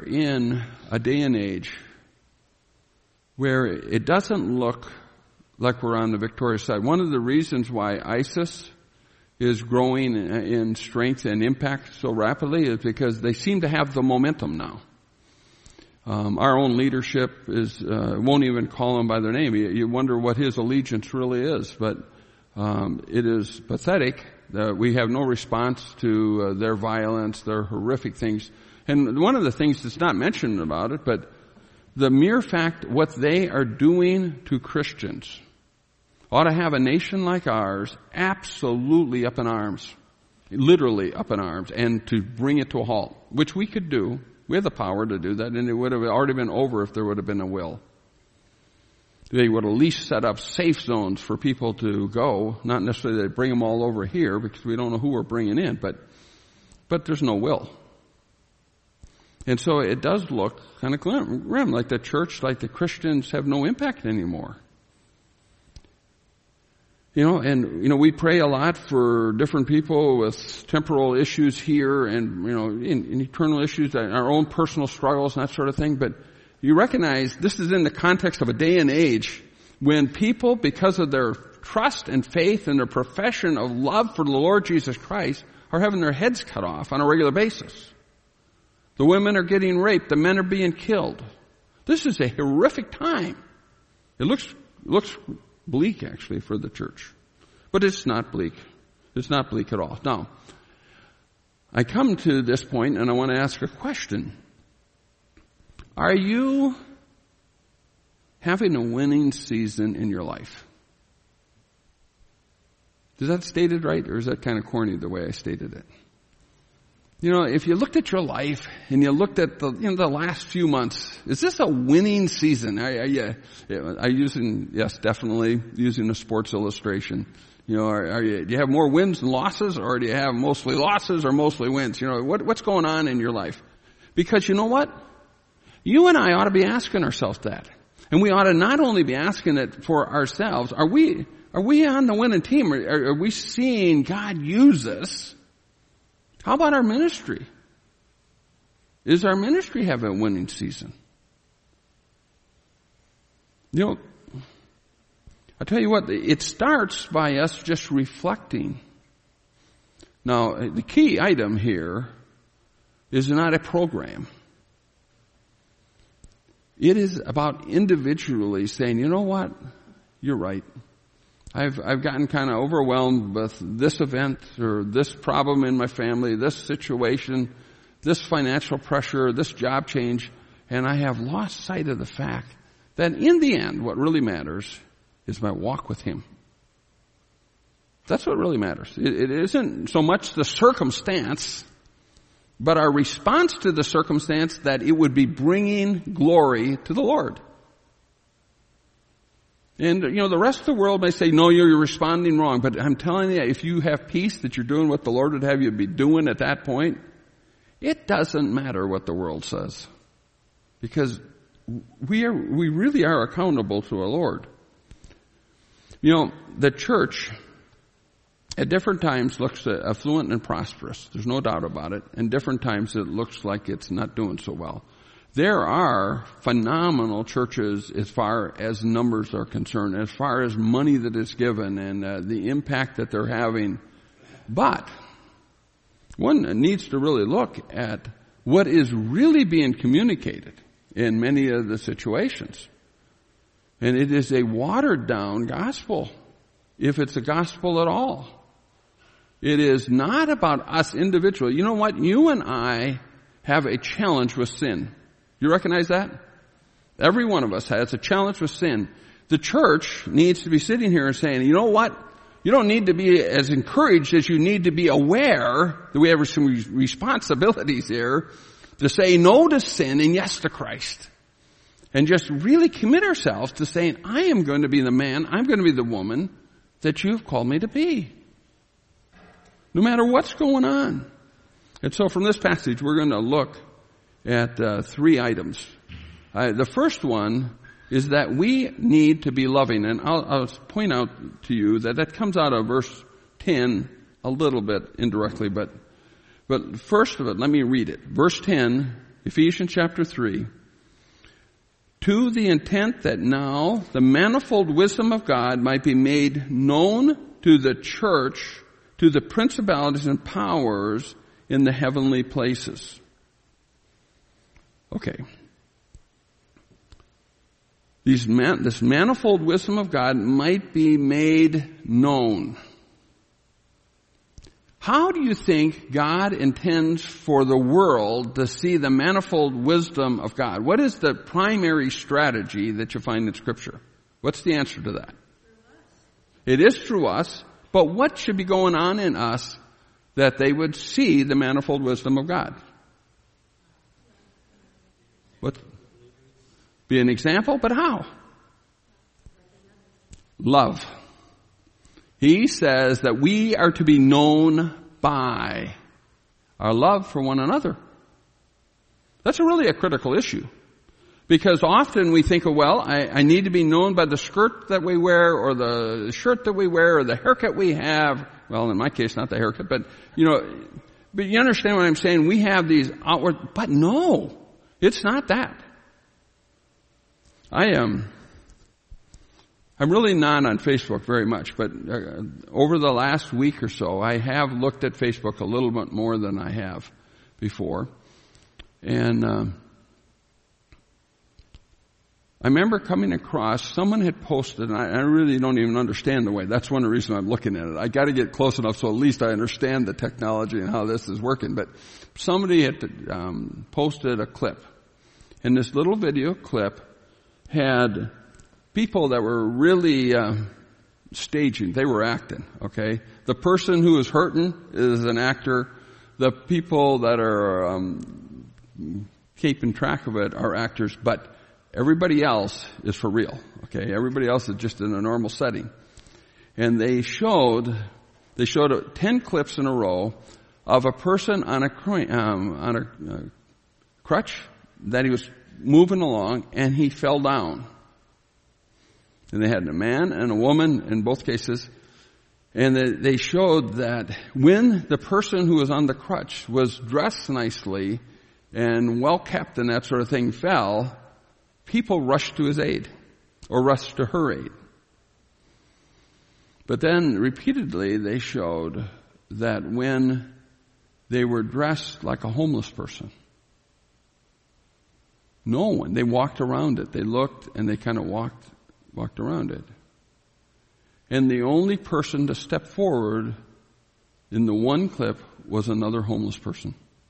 in a day and age where it doesn't look like we're on the victorious side. One of the reasons why ISIS is growing in strength and impact so rapidly is because they seem to have the momentum now. Our own leadership won't even call them by their name. You wonder what his allegiance really is, but it is pathetic that we have no response to their violence, their horrific things. And one of the things that's not mentioned about it, but the mere fact what they are doing to Christians ought to have a nation like ours absolutely up in arms, literally up in arms, and to bring it to a halt, which we could do. We have the power to do that, and it would have already been over if there would have been a will. They would at least set up safe zones for people to go, not necessarily they bring them all over here because we don't know who we're bringing in, but there's no will. And so it does look kind of grim, like the church, like the Christians have no impact anymore. We pray a lot for different people with temporal issues here and, in eternal issues, our own personal struggles and that sort of thing. But you recognize this is in the context of a day and age when people, because of their trust and faith and their profession of love for the Lord Jesus Christ, are having their heads cut off on a regular basis. The women are getting raped. The men are being killed. This is a horrific time. It looks bleak, actually, for the church. But it's not bleak. It's not bleak at all. Now, I come to this point and I want to ask a question. Are you having a winning season in your life? Is that stated right, or is that kind of corny the way I stated it? If you looked at your life and you looked at the last few months, is this a winning season? Definitely using a sports illustration. Do you have more wins than losses, or do you have mostly losses or mostly wins? What's going on in your life? Because you know what? You and I ought to be asking ourselves that. And we ought to not only be asking it for ourselves, are we on the winning team? Are we seeing God use us? How about our ministry? Does our ministry have a winning season? I tell you what, it starts by us just reflecting. Now, the key item here is not a program. It is about individually saying, you know what? You're right. I've gotten kind of overwhelmed with this event or this problem in my family, this situation, this financial pressure, this job change, and I have lost sight of the fact that in the end, what really matters is my walk with Him. That's what really matters. It isn't so much the circumstance, but our response to the circumstance that it would be bringing glory to the Lord. And, the rest of the world may say, no, you're responding wrong. But I'm telling you, if you have peace that you're doing what the Lord would have you be doing at that point, it doesn't matter what the world says. Because we really are accountable to our Lord. The church at different times looks affluent and prosperous. There's no doubt about it. And different times it looks like it's not doing so well. There are phenomenal churches as far as numbers are concerned, as far as money that is given and the impact that they're having. But one needs to really look at what is really being communicated in many of the situations. And it is a watered down gospel, if it's a gospel at all. It is not about us individually. You know what? You and I have a challenge with sin. You recognize that? Every one of us has a challenge with sin. The church needs to be sitting here and saying, you know what? You don't need to be as encouraged as you need to be aware that we have some responsibilities here to say no to sin and yes to Christ. And just really commit ourselves to saying, I am going to be the man, I'm going to be the woman that you've called me to be. No matter what's going on. And so from this passage, we're going to look at 3 items. The first one is that we need to be loving. And I'll point out to you that comes out of verse 10 a little bit indirectly. But first of it, let me read it. Verse 10 Ephesians chapter 3. To the intent that now the manifold wisdom of God might be made known to the church, to the principalities and powers in the heavenly places. Okay. This manifold wisdom of God might be made known. How do you think God intends for the world to see the manifold wisdom of God? What is the primary strategy that you find in Scripture? What's the answer to that? It is through us, but what should be going on in us that they would see the manifold wisdom of God? What? Be an example, but how? Love. He says that we are to be known by our love for one another. That's really a critical issue. Because often we think, I need to be known by the skirt that we wear, or the shirt that we wear, or the haircut we have. Well, in my case, not the haircut, but you understand what I'm saying? We have these outward, but no, it's not that. I'm really not on Facebook very much, but over the last week or so, I have looked at Facebook a little bit more than I have before. And I remember coming across, someone had posted, and I really don't even understand the way. That's one of the reasons I'm looking at it. I got to get close enough so at least I understand the technology and how this is working. But somebody had posted a clip. And this little video clip had people that were really staging. They were acting, okay? The person who is hurting is an actor. The people that are keeping track of it are actors, but everybody else is for real, okay? Everybody else is just in a normal setting. And they showed 10 clips in a row of a person on a crutch that he was moving along, and he fell down. And they had a man and a woman in both cases. And they showed that when the person who was on the crutch was dressed nicely and well kept and that sort of thing fell, people rushed to his aid or rushed to her aid. But then repeatedly they showed that when they were dressed like a homeless person, no one, they walked around it. They looked and they kind of walked around it. And the only person to step forward in the one clip was another homeless person.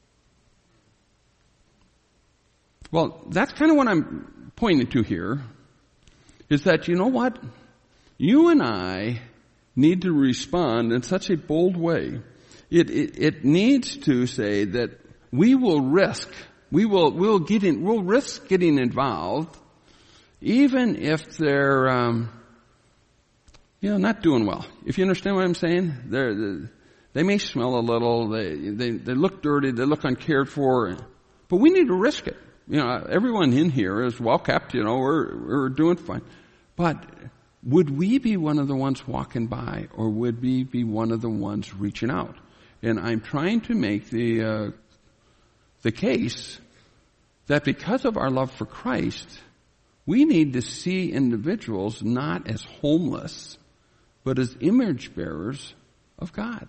Well, that's kind of what I'm pointing to here, is that, you know what? You and I need to respond in such a bold way. It needs to say that we'll risk getting involved, even if they're, not doing well. If you understand what I'm saying, they may smell a little, they look dirty, they look uncared for, but we need to risk it. Everyone in here is well kept, we're doing fine. But would we be one of the ones walking by, or would we be one of the ones reaching out? And I'm trying to make the case that because of our love for Christ, we need to see individuals not as homeless, but as image bearers of God.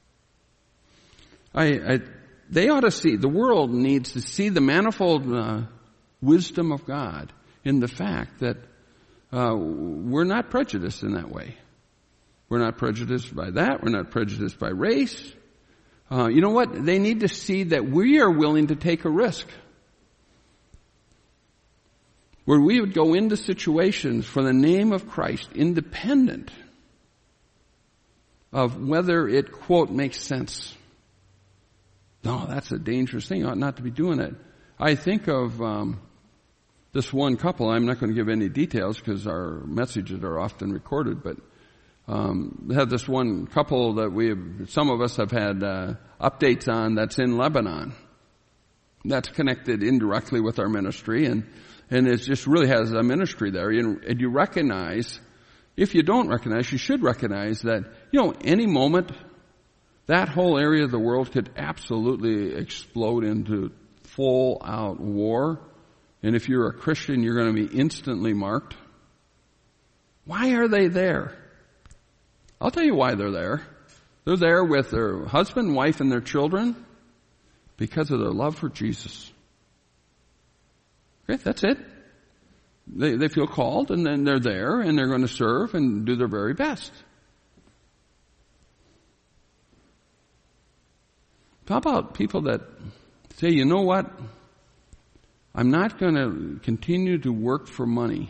They ought to see, the world needs to see the manifold wisdom of God in the fact that we're not prejudiced in that way. We're not prejudiced by that. We're not prejudiced by race. You know what? They need to see that we are willing to take a risk. Where we would go into situations for the name of Christ, independent of whether it, quote, makes sense. No, that's a dangerous thing. You ought not to be doing it. I think of this one couple. I'm not going to give any details because our messages are often recorded, but we have this one couple that some of us have had updates on that's in Lebanon. That's connected indirectly with our ministry, and it just really has a ministry there. And you recognize, if you don't recognize, you should recognize that, any moment, that whole area of the world could absolutely explode into full-out war. And if you're a Christian, you're going to be instantly marked. Why are they there? I'll tell you why they're there. They're there with their husband, wife, and their children because of their love for Jesus. Okay, that's it. They feel called, and then they're there, and they're going to serve and do their very best. How about people that say, you know what? I'm not going to continue to work for money.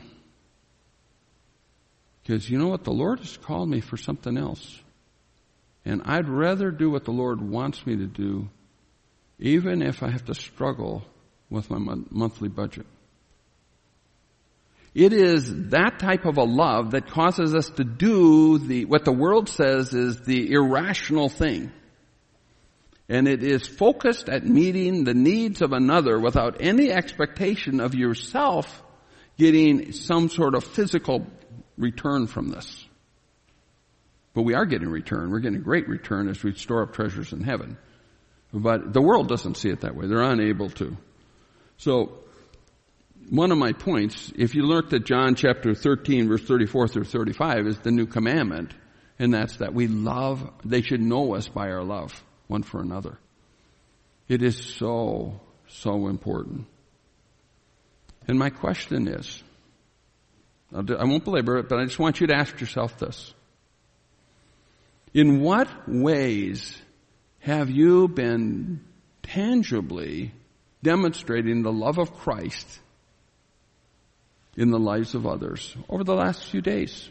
Because you know what? The Lord has called me for something else. And I'd rather do what the Lord wants me to do, even if I have to struggle with my monthly budget. It is that type of a love that causes us to do what the world says is the irrational thing. And it is focused at meeting the needs of another without any expectation of yourself getting some sort of physical return from this. But we are getting return. We're getting a great return as we store up treasures in heaven. But the world doesn't see it that way. They're unable to. So, one of my points, if you looked at John chapter 13, verse 34 through 35, is the new commandment. And that's that we love, they should know us by our love one for another. It is so, so important. And my question is, I won't belabor it, but I just want you to ask yourself this. In what ways have you been tangibly demonstrating the love of Christ in the lives of others over the last few days?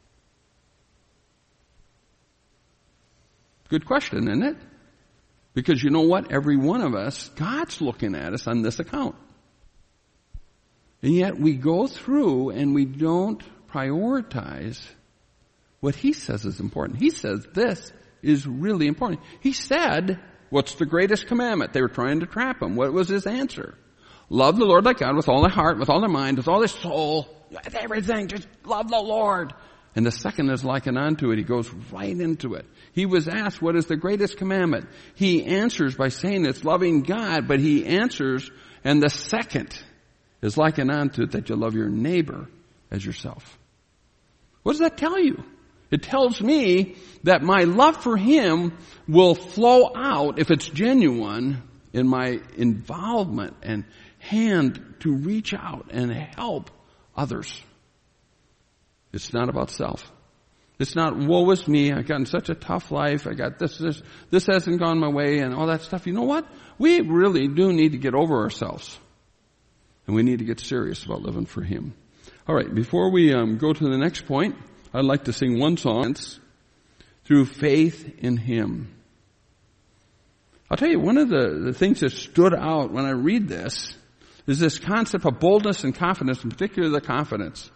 Good question, isn't it? Because you know what? Every one of us, God's looking at us on this account. And yet we go through and we don't prioritize what He says is important. He says this is really important. He said, what's the greatest commandment? They were trying to trap Him. What was His answer? Love the Lord thy God with all thy heart, with all thy mind, with all thy soul, with everything. Just love the Lord. And the second is likened unto it. He goes right into it. He was asked, what is the greatest commandment? He answers by saying it's loving God, but he answers, and the second is likened unto it, that you love your neighbor as yourself. What does that tell you? It tells me that my love for Him will flow out, if it's genuine, in my involvement and hand to reach out and help others. It's not about self. It's not, woe is me, I've gotten such a tough life, I got this hasn't gone my way, and all that stuff. You know what? We really do need to get over ourselves. And we need to get serious about living for Him. All right, before we go to the next point, I'd like to sing one song, Through Faith in Him. I'll tell you, one of the things that stood out when I read this is this concept of boldness and confidence, in particular the confidence.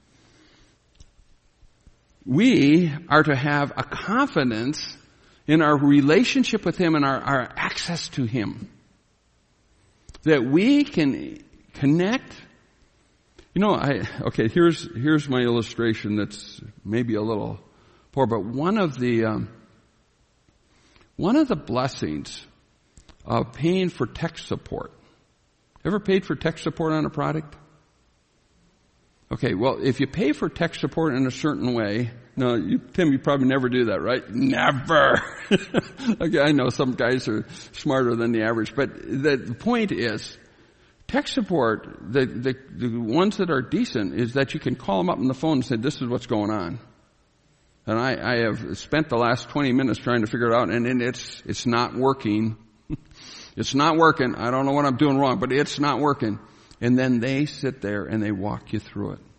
We are to have a confidence in our relationship with Him and our access to Him. That we can connect. You know, here's my illustration that's maybe a little poor, but one of the blessings of paying for tech support. Ever paid for tech support on a product? Okay, well, if you pay for tech support in a certain way, Tim, you probably never do that, right? Never. Okay, I know some guys are smarter than the average, but the point is, tech support, the ones that are decent, is that you can call them up on the phone and say, this is what's going on. And I have spent the last 20 minutes trying to figure it out, and it's not working. It's not working. I don't know what I'm doing wrong, but it's not working. And then they sit there and they walk you through it.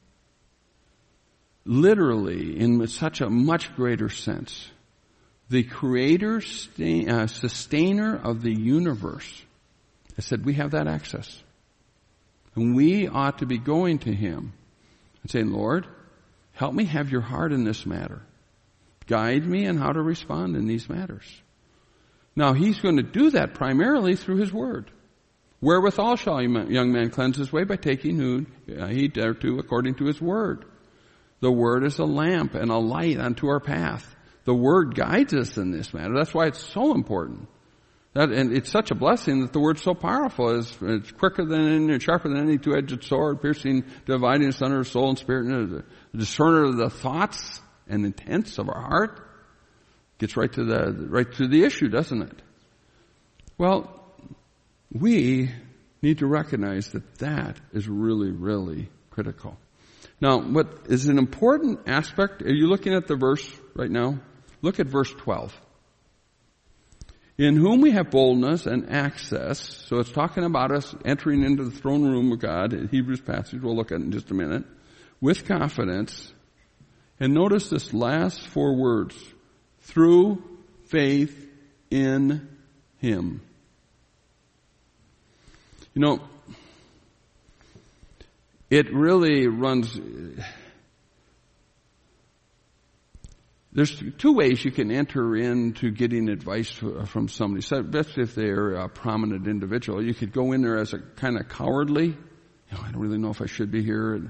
Literally, in such a much greater sense, the creator, sustainer of the universe, I said, we have that access. And we ought to be going to Him and saying, Lord, help me have your heart in this matter. Guide me in how to respond in these matters. Now, He's going to do that primarily through His Word. Wherewithal shall a young man cleanse his way? By taking heed thereto according to His Word. The Word is a lamp and a light unto our path. The Word guides us in this matter. That's why it's so important And it's such a blessing that the word's so powerful. It's quicker than sharper than any two-edged sword, piercing, dividing asunder of soul and spirit, and a discerner of the thoughts and intents of our heart. Gets right to the issue, doesn't it? Well, we need to recognize that is really, really critical. Now, what is an important aspect? Are you looking at the verse right now? Look at verse 12. In whom we have boldness and access. So it's talking about us entering into the throne room of God. In Hebrews passage, we'll look at it in just a minute. With confidence. And notice this last 4 words. Through faith in Him. You know, it really runs... There's 2 ways you can enter into getting advice from somebody. So especially if they're a prominent individual. You could go in there as a kind of cowardly. I don't really know if I should be here.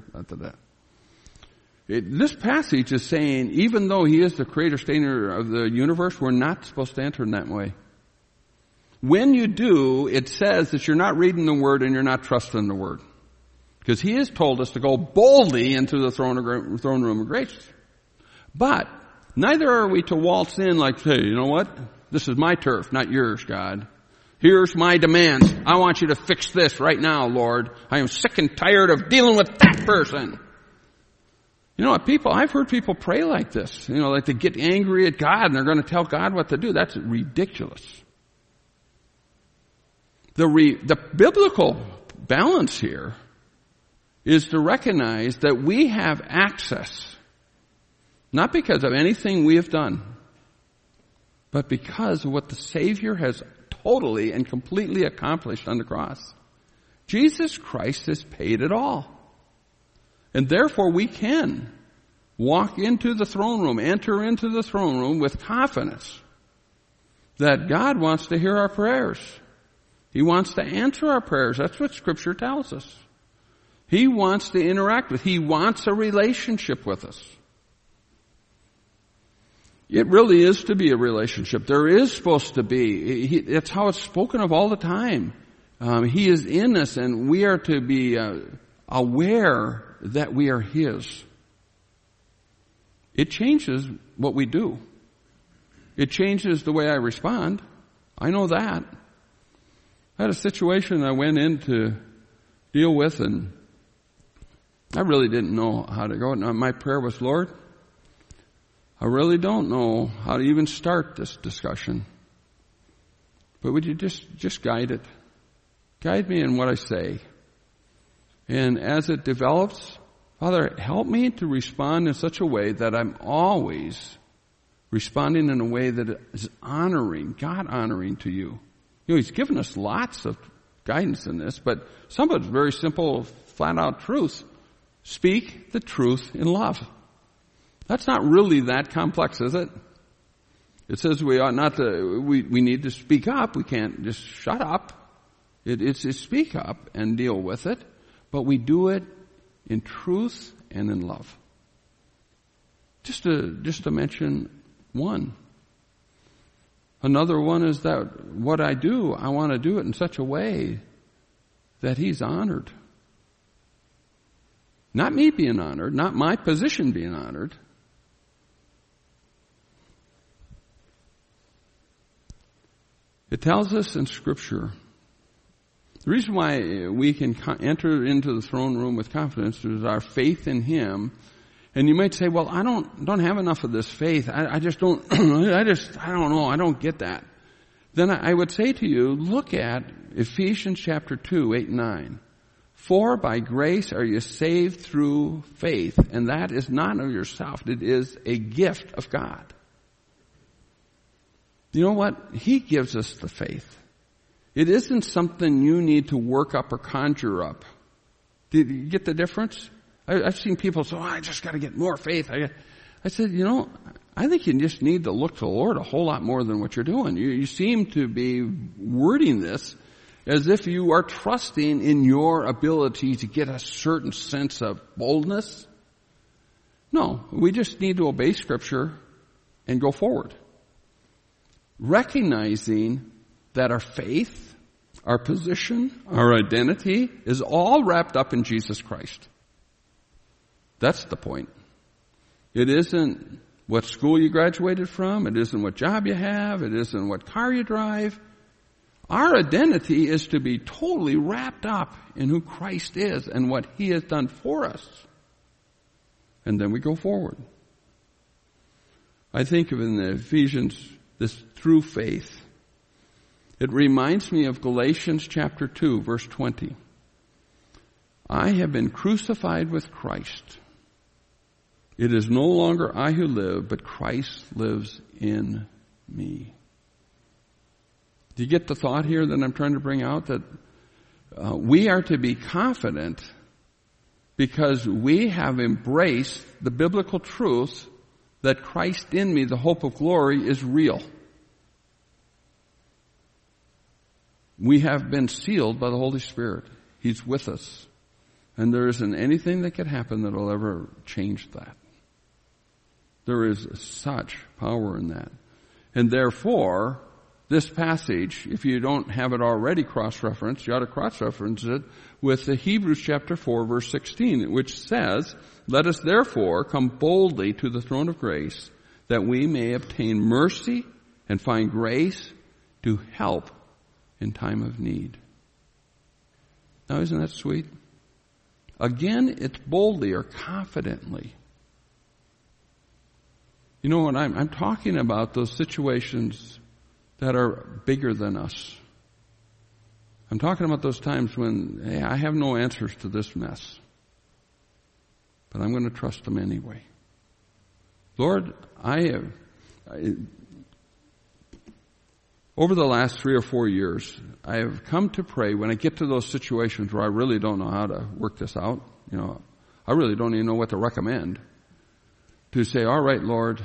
This passage is saying, even though He is the creator, sustainer of the universe, we're not supposed to enter in that way. When you do, it says that you're not reading the Word and you're not trusting the Word. Because He has told us to go boldly into the throne room of grace. But neither are we to waltz in like, hey, you know what? This is my turf, not yours, God. Here's my demands. I want you to fix this right now, Lord. I am sick and tired of dealing with that person. You know what, I've heard people pray like this. Like they get angry at God and they're going to tell God what to do. That's ridiculous. The biblical balance here is to recognize that we have access. Not because of anything we have done, but because of what the Savior has totally and completely accomplished on the cross. Jesus Christ has paid it all. And therefore we can walk into the throne room, enter into the throne room with confidence that God wants to hear our prayers. He wants to answer our prayers. That's what Scripture tells us. He wants to interact with us. He wants a relationship with us. It really is to be a relationship. There is supposed to be. That's how it's spoken of all the time. He is in us, and we are to be aware that we are His. It changes what we do. It changes the way I respond. I know that. I had a situation I went in to deal with, and I really didn't know how to go. And my prayer was, Lord, I really don't know how to even start this discussion. But would you just guide it? Guide me in what I say. And as it develops, Father, help me to respond in such a way that I'm always responding in a way that is honoring, God honoring to you. He's given us lots of guidance in this, but some of it's very simple, flat out truth. Speak the truth in love. That's not really that complex, is it? It says we ought not to, we need to speak up. We can't just shut up. It's to speak up and deal with it, but we do it in truth and in love. Just to mention one. Another one is that what I do, I want to do it in such a way that He's honored. Not me being honored, not my position being honored. It tells us in Scripture, the reason why we can enter into the throne room with confidence is our faith in Him. And you might say, well, I don't have enough of this faith. I just don't, I don't know. I don't get that. Then I would say to you, look at Ephesians chapter 2, 8 and 9. For by grace are you saved through faith, and that is not of yourself. It is a gift of God. You know what? He gives us the faith. It isn't something you need to work up or conjure up. Did you get the difference? I've seen people say, I just got to get more faith. I said, I think you just need to look to the Lord a whole lot more than what you're doing. You seem to be wording this as if you are trusting in your ability to get a certain sense of boldness. No, we just need to obey Scripture and go forward. Recognizing that our faith, our position, our identity is all wrapped up in Jesus Christ. That's the point. It isn't what school you graduated from. It isn't what job you have. It isn't what car you drive. Our identity is to be totally wrapped up in who Christ is and what He has done for us. And then we go forward. I think of in the Ephesians, this through faith. It reminds me of Galatians chapter 2, verse 20. I have been crucified with Christ. It is no longer I who live, but Christ lives in me. Do you get the thought here that I'm trying to bring out? That we are to be confident because we have embraced the biblical truth that Christ in me, the hope of glory, is real. We have been sealed by the Holy Spirit. He's with us. And there isn't anything that could happen that will ever change that. There is such power in that. And therefore, this passage, if you don't have it already cross-referenced, you ought to cross-reference it with the Hebrews chapter 4, verse 16, which says, let us therefore come boldly to the throne of grace, that we may obtain mercy and find grace to help in time of need. Now, isn't that sweet? Again, it's boldly or confidently. You know what? I'm talking about those situations that are bigger than us. I'm talking about those times when, hey, I have no answers to this mess, but I'm going to trust Him anyway. Lord, over the last 3 or 4 years, I have come to pray when I get to those situations where I really don't know how to work this out. I really don't even know what to recommend. To say, all right, Lord,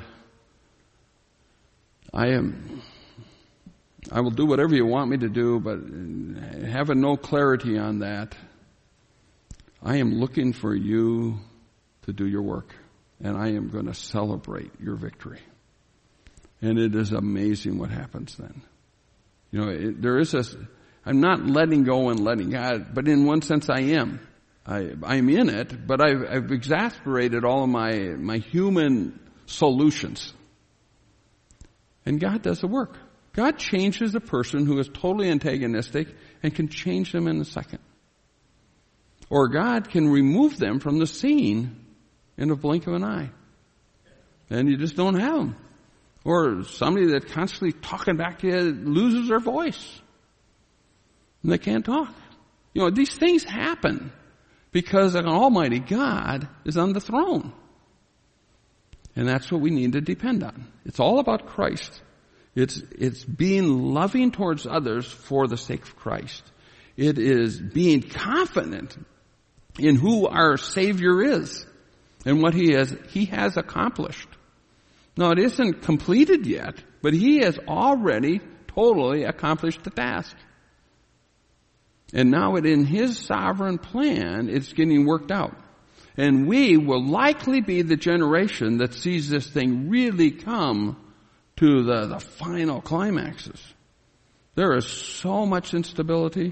I will do whatever you want me to do, but having no clarity on that, I am looking for you to do your work, and I am going to celebrate your victory. And it is amazing what happens then. I'm not letting go and letting God, but in one sense I am. I'm in it, but I've exasperated all of my human solutions. And God does the work. God changes a person who is totally antagonistic and can change them in a second. Or God can remove them from the scene in a blink of an eye. And you just don't have them. Or somebody that's constantly talking back to you loses their voice. And they can't talk. These things happen because an almighty God is on the throne. And that's what we need to depend on. It's all about Christ. It's being loving towards others for the sake of Christ. It is being confident in who our Savior is and what He has accomplished. Now, it isn't completed yet, but He has already totally accomplished the task. And now in His sovereign plan, it's getting worked out. And we will likely be the generation that sees this thing really come to the final climaxes. There is so much instability.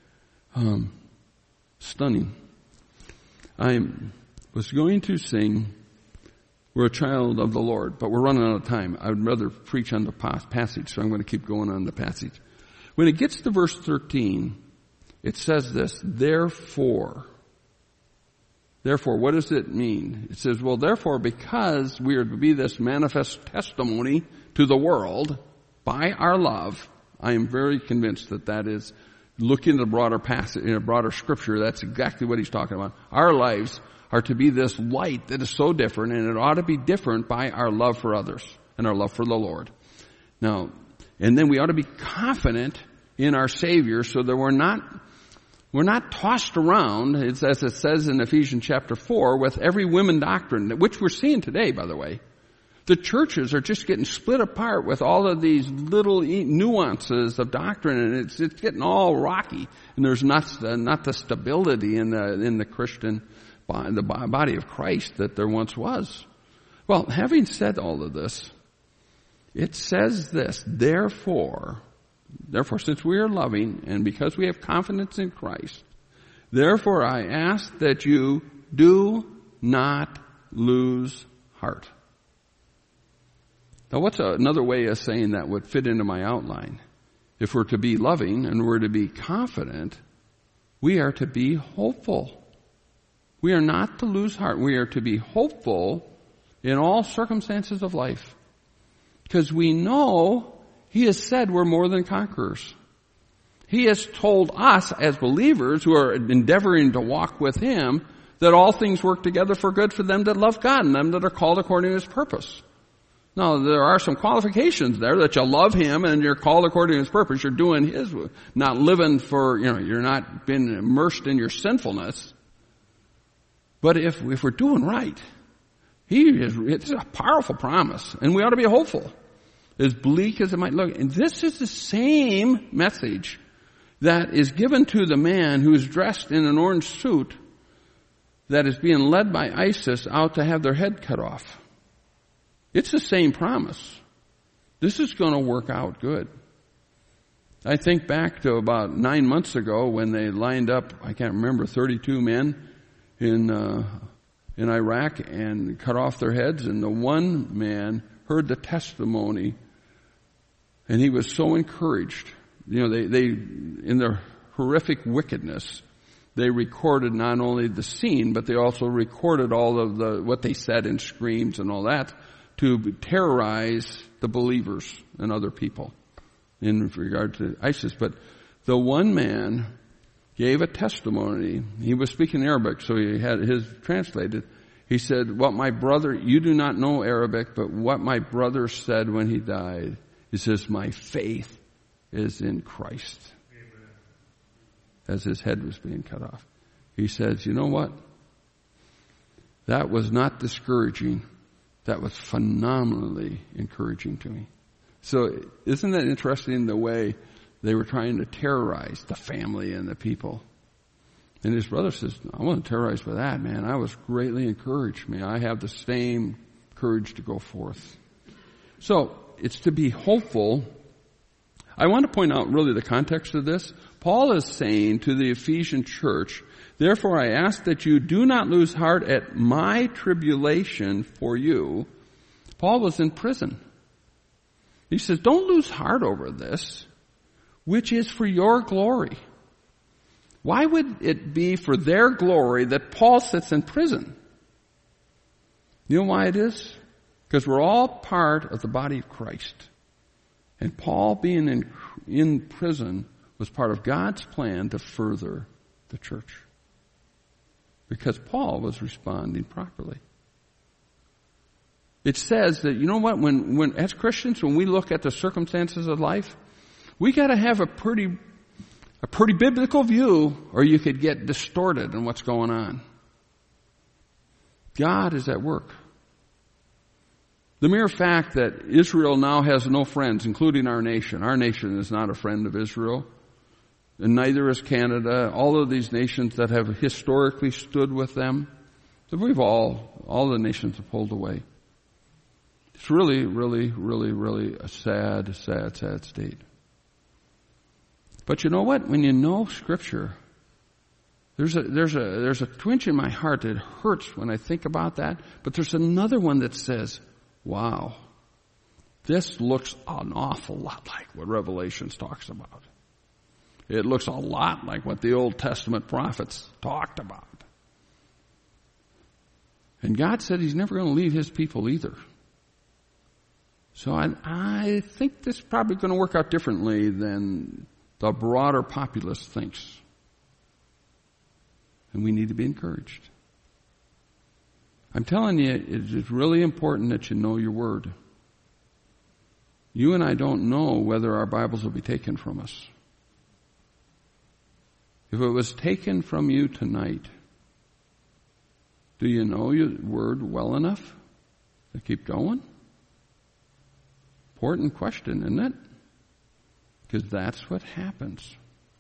Stunning. I was going to sing, we're a child of the Lord, but we're running out of time. I would rather preach on the passage, so I'm going to keep going on the passage. When it gets to verse 13, it says this, therefore, what does it mean? It says, well, therefore, because we are to be this manifest testimony to the world by our love, I am very convinced that is, looking at the broader passage, in a broader scripture, that's exactly what he's talking about. Our lives are to be this light that is so different, and it ought to be different by our love for others and our love for the Lord. Now, and then we ought to be confident in our Savior so that we're not tossed around, as it says in Ephesians chapter 4, with every women doctrine, which we're seeing today, by the way. The churches are just getting split apart with all of these little nuances of doctrine, and it's getting all rocky. And there's not the stability in the Christian, the body of Christ that there once was. Well, having said all of this, it says this, therefore, Therefore, since we are loving and because we have confidence in Christ, therefore I ask that you do not lose heart. Now, what's another way of saying that would fit into my outline? If we're to be loving and we're to be confident, we are to be hopeful. We are not to lose heart. We are to be hopeful in all circumstances of life. Because we know He has said we're more than conquerors. He has told us as believers who are endeavoring to walk with Him that all things work together for good for them that love God and them that are called according to His purpose. Now, there are some qualifications there that you love Him and you're called according to His purpose. You're doing His, not living for, you're not being immersed in your sinfulness. But if we're doing right, it's a powerful promise, and we ought to be hopeful, as bleak as it might look. And this is the same message that is given to the man who is dressed in an orange suit that is being led by ISIS out to have their head cut off. It's the same promise. This is going to work out good. I think back to about 9 months ago when they lined up, I can't remember, 32 men in Iraq and cut off their heads, and the one man heard the testimony, and he was so encouraged. They in their horrific wickedness, they recorded not only the scene, but they also recorded all of what they said in screams and all that to terrorize the believers and other people in regard to ISIS. But the one man gave a testimony. He was speaking Arabic, so he had his translated. He said, you do not know Arabic, but what my brother said when he died, he says, my faith is in Christ. Amen. As his head was being cut off. He says, you know what? That was not discouraging. That was phenomenally encouraging to me. So isn't that interesting, the way they were trying to terrorize the family and the people? And his brother says, I wasn't terrorized by that, man. I was greatly encouraged. May I have the same courage to go forth. So it's to be hopeful. I want to point out really the context of this. Paul is saying to the Ephesian church, therefore I ask that you do not lose heart at my tribulation for you. Paul was in prison. He says, don't lose heart over this, which is for your glory. Why would it be for their glory that Paul sits in prison? You know why it is? Because we're all part of the body of Christ. And Paul being in prison was part of God's plan to further the church. Because Paul was responding properly. It says that, you know what, when as Christians, when we look at the circumstances of life, we got to have a pretty biblical view, or you could get distorted in what's going on. God is at work. The mere fact that Israel now has no friends, including our nation is not a friend of Israel, and neither is Canada, all of these nations that have historically stood with them, so all the nations have pulled away. It's really, really, really, really a sad, sad, sad state. But you know what? When you know Scripture, there's a twinge in my heart that hurts when I think about that. But there's another one that says, wow, this looks an awful lot like what Revelations talks about. It looks a lot like what the Old Testament prophets talked about. And God said He's never going to leave His people either. So I think this is probably going to work out differently than the broader populace thinks. And we need to be encouraged. I'm telling you, it is really important that you know your Word. You and I don't know whether our Bibles will be taken from us. If it was taken from you tonight, do you know your Word well enough to keep going? Important question, isn't it? Because that's what happens.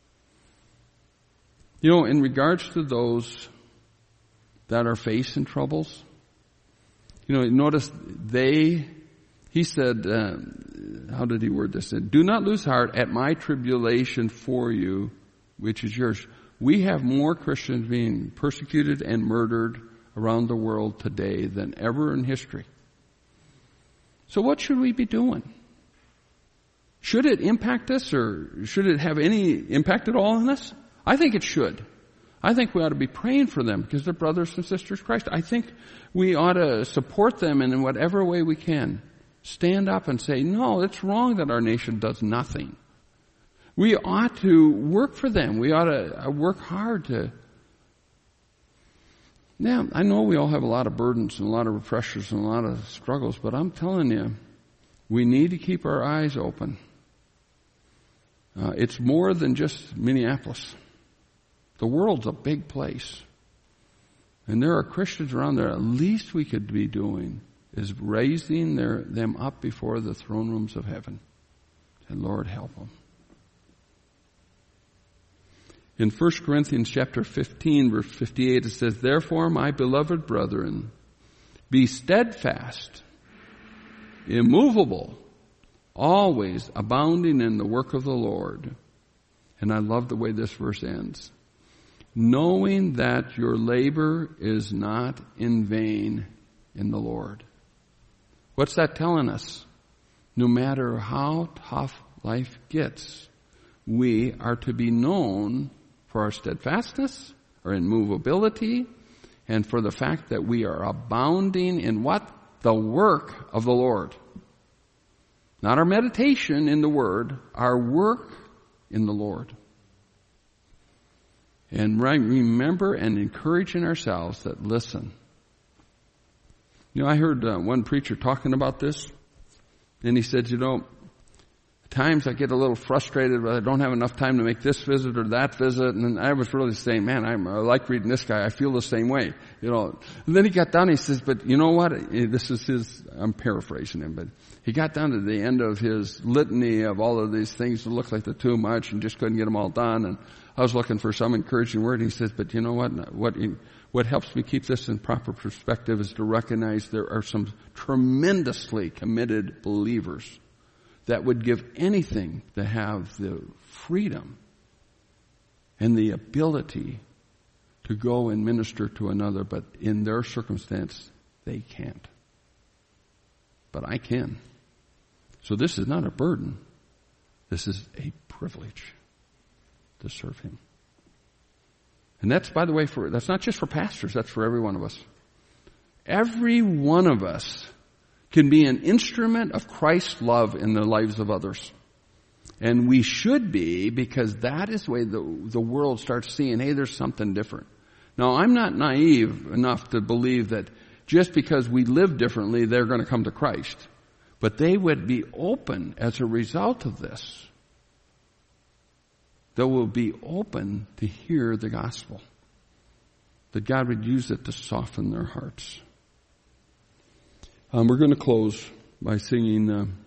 You know, in regards to those that are facing troubles, you know, notice he He said, how did he word this? He said, do not lose heart at my tribulation for you, which is yours. We have more Christians being persecuted and murdered around the world today than ever in history. So what should we be doing? Should it impact us, or should it have any impact at all on us? I think it should. I think we ought to be praying for them because they're brothers and sisters in Christ. I think we ought to support them in whatever way we can. Stand up and say, no, it's wrong that our nation does nothing. We ought to work for them. We ought to work hard to... Yeah, I know we all have a lot of burdens and a lot of pressures and a lot of struggles, but I'm telling you, we need to keep our eyes open. It's more than just Minneapolis. The world's a big place. And there are Christians around there. At least we could be doing is raising them up before the throne rooms of heaven. And Lord, help them. In 1 Corinthians chapter 15, verse 58, it says, therefore, my beloved brethren, be steadfast, immovable, always abounding in the work of the Lord. And I love the way this verse ends. Knowing that your labor is not in vain in the Lord. What's that telling us? No matter how tough life gets, we are to be known for our steadfastness, our immovability, and for the fact that we are abounding in what? The work of the Lord. Not our meditation in the Word, our work in the Lord. And remember and encouraging ourselves that, listen. You know, I heard one preacher talking about this, and he said, at times I get a little frustrated, but I don't have enough time to make this visit or that visit. And I was really saying, man, I like reading this guy. I feel the same way, And then he got down and he says, but you know what? This is I'm paraphrasing him, but he got down to the end of his litany of all of these things that looked like they're too much and just couldn't get them all done. And I was looking for some encouraging word. He says, but you know what? What helps me keep this in proper perspective is to recognize there are some tremendously committed believers that would give anything to have the freedom and the ability to go and minister to another, but in their circumstance, they can't. But I can. So this is not a burden. This is a privilege to serve Him. And that's, by the way, that's not just for pastors, that's for every one of us. Every one of us can be an instrument of Christ's love in the lives of others. And we should be, because that is the way the world starts seeing, hey, there's something different. Now, I'm not naive enough to believe that just because we live differently, they're going to come to Christ. But they would be open as a result of this. They will be open to hear the gospel. That God would use it to soften their hearts. We're going to close by singing